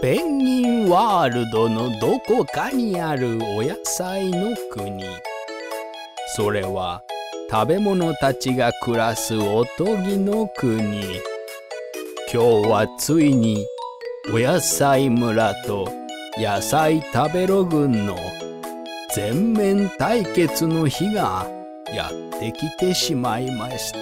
ペンギンワールドのどこかにあるお野菜の国。それは食べ物たちが暮らすおとぎの国。今日はついにお野菜村と野菜食べろ軍の全面対決の日がやってきてしまいました。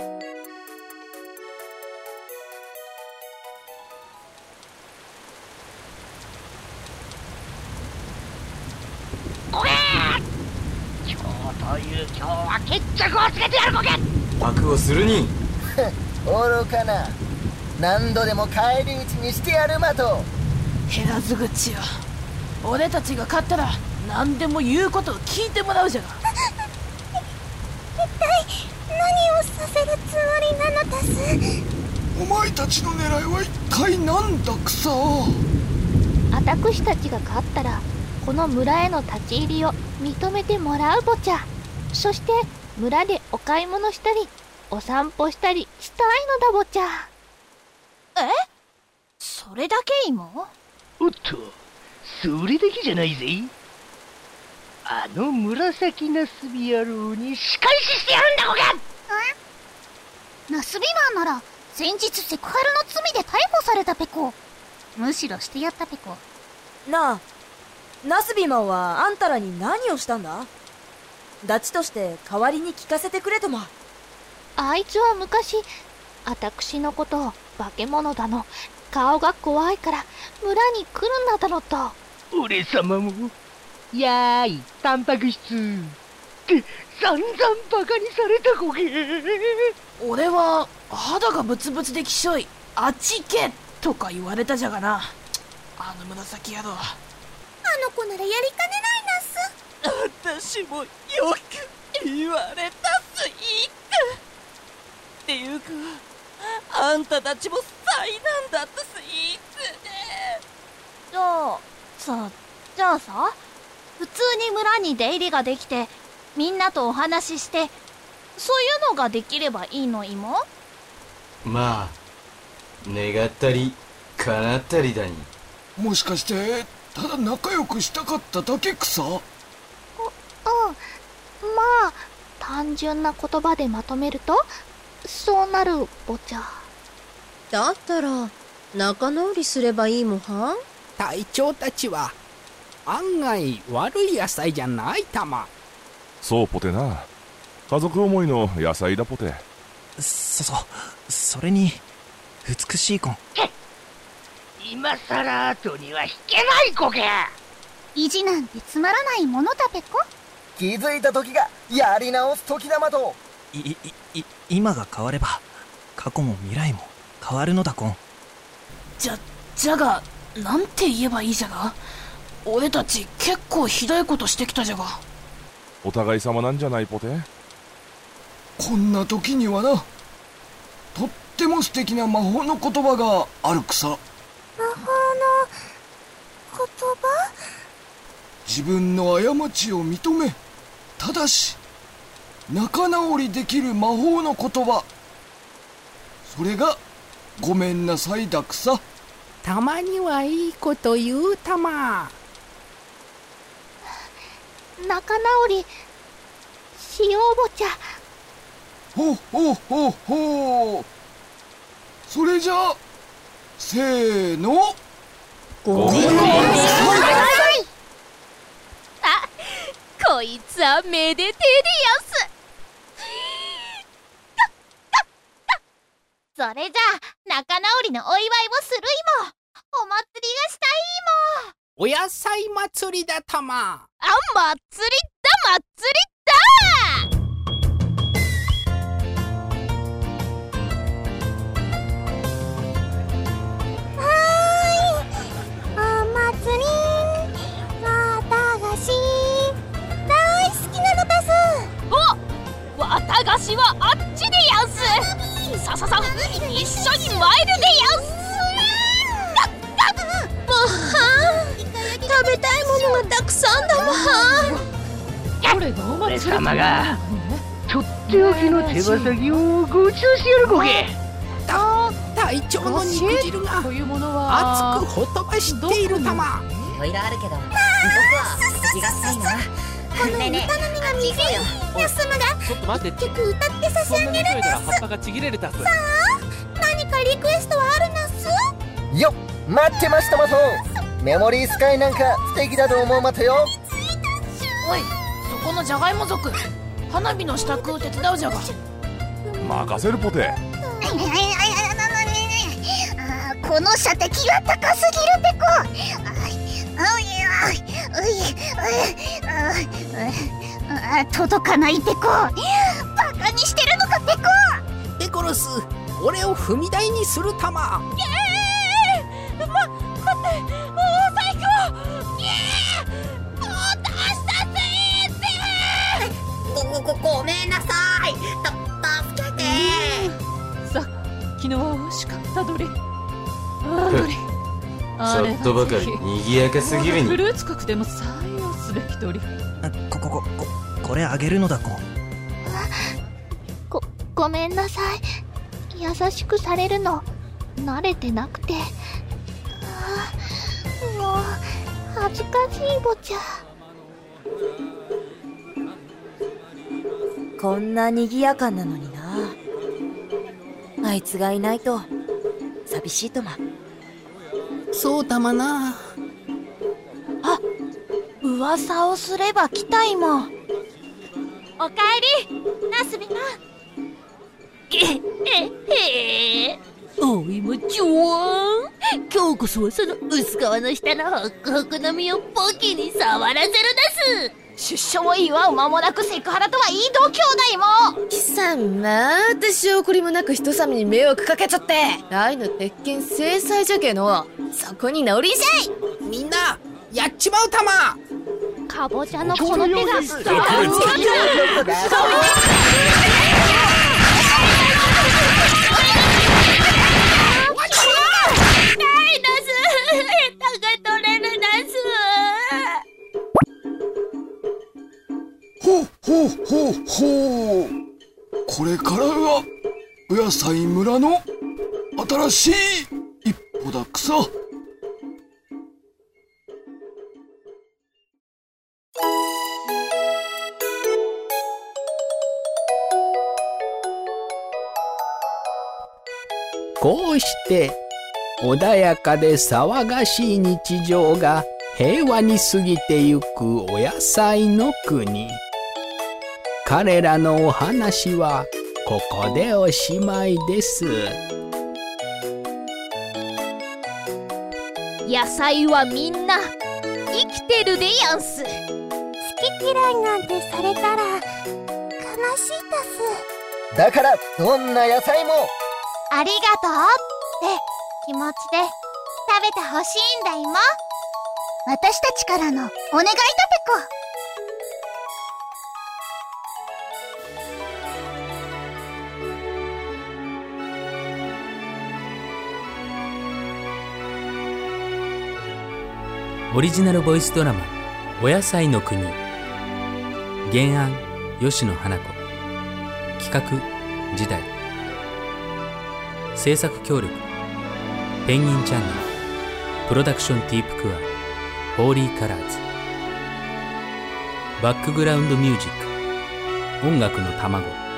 今日は決着をつけてやるコケ。 覚悟するに愚かな。何度でも返り討ちにしてやるまと。 減らず口よ。俺たちが勝ったら何でも言うことを聞いてもらうじゃが。 一体何をさせるつもりなのです？ お前たちの狙いは一体なんだクサ。 私たちが勝ったらこの村への立ち入りを認めてもらうぼちゃ。そして村でお買い物したりお散歩したりしたいのだぼちゃ。 それだけ今？ おっと、それだけじゃないぜ。あの紫ナスビ野郎に仕返ししてやるんだコケ。 ナスビマンなら先日セクハラの罪で逮捕されたペコ。むしろしてやったペコ。 なあ、ナスビマンはあんたらに何をしたんだ？ダチとして代わりに聞かせてくれとも。 あいつは昔私のことを化け物だの、顔が怖いから村に来るなだのと。 俺様もやーいタンパク質って散々バカにされたコケ。 俺は肌がブツブツできしょい、あっち行けとか言われたじゃがな。あの紫野郎。 あの子ならやりかねないなす。 私もよく言われたすいっていうか、あんたたちも災難だったすいってね。 じゃあさ、普通に村に出入りができてみんなとお話しして、そういうのができればいいの今？ まあ願ったり叶ったりだに。 もしかしてただ仲良くしたかっただけクサ？ まあ単純な言葉でまとめるとそうなるぼちゃ。 だったら仲直りすればいいもはん。 隊長たちは案外悪い野菜じゃないたま。 そうポテな、家族思いの野菜だポテ。 それに美しい子。 今さら後には引けないコケ。 意地なんてつまらないものだペコ。 気づいた時がやり直す時だまと。 今が変われば過去も未来も変わるのだコン。 じゃがなんて言えばいいじゃが。俺たち結構ひどいことしてきたじゃが。 お互い様なんじゃないポテ。 こんな時にはな、とっても素敵な魔法の言葉があるクサ。 魔法の言葉？ 自分の過ちを認め、ただし仲直りできる魔法の言葉、それがごめんなさいだクサ。 たまにはいいこと言うたま。 仲直りしようぼちゃ。 ほほほほ。それじゃあせーの、 ごめんなさい。 こいつはめでてえでやんす。それじゃあ仲直りのお祝いをするいも。お祭りがしたいいも。 お野菜祭りだたま。 祭りだ祭りだ。 お祭りわたがし大好きなのだす。 お、わたがしはあっちでやんす。さ一緒に参るでやんす。 もはん、食べたいものがたくさんだもはん。 俺様がとっておきの手羽先をごちそうしてやるコケ。 隊会長の肉汁が熱くほとばしっている玉。 いろいろあるけど、僕は気がしたいな。 この歌の実が右休むがちょっと待って、 結局歌って差し上げるんです。 葉っぱがちぎれるだす。 さあ、何かリクエストはあるなすよっ、待ってましたマト。メモリースカイなんか素敵だと思うマトよ。 おい、そこのじゃがいも族、花火の支度を手伝うじゃが。 任せるポテ。 この射的が高すぎるペコ。届かないペコ。バカにしてるのかペコ。 ペコロス、俺を踏み台にする玉。 待って、最強。落としたスイーツ。 ごめんなさい。助けて。 さっきのは惜しかったどれ。 ちょっとばかり賑やかすぎるに。 フルーツ国でも採用すべき鳥。 これあげるのだごめんなさい。優しくされるの慣れてなくて。もう恥ずかしいぼちゃ。 こんな賑やかなのにな。あいつがいないと寂しいとま。 そうたまな。 あ、噂をすれば来たいも。おかえり、ナスビマン。 おいもちょわん。今日こそはその薄皮の下のホクホクの実をポキに触らせるです。 出所を祝う間もなくセクハラとは言い同兄弟も。 貴様、私怒りもなく人様に迷惑かけちゃって。愛の鉄拳制裁じゃけの。そこに乗りじゃい。 みんなやっちまうたま。 かぼちゃのこの手がほう。これからがお野菜村の新しい一歩だくさ。 こうして穏やかで騒がしい日常が平和に過ぎてゆくお野菜の国。彼らのお話はここでおしまいです。 野菜はみんな生きてるでやんす。 好き嫌いなんてされたら悲しいだす。 だからどんな野菜もありがとうって気持ちで食べてほしいんだいも。私たちからのお願いだペコ。 オリジナルボイスドラマ「お野菜の国」。原案吉野花子、企画時代、制作協力ペンギンチャンネル、プロダクションティープクアホーリーカラーズ。バックグラウンドミュージック音楽の卵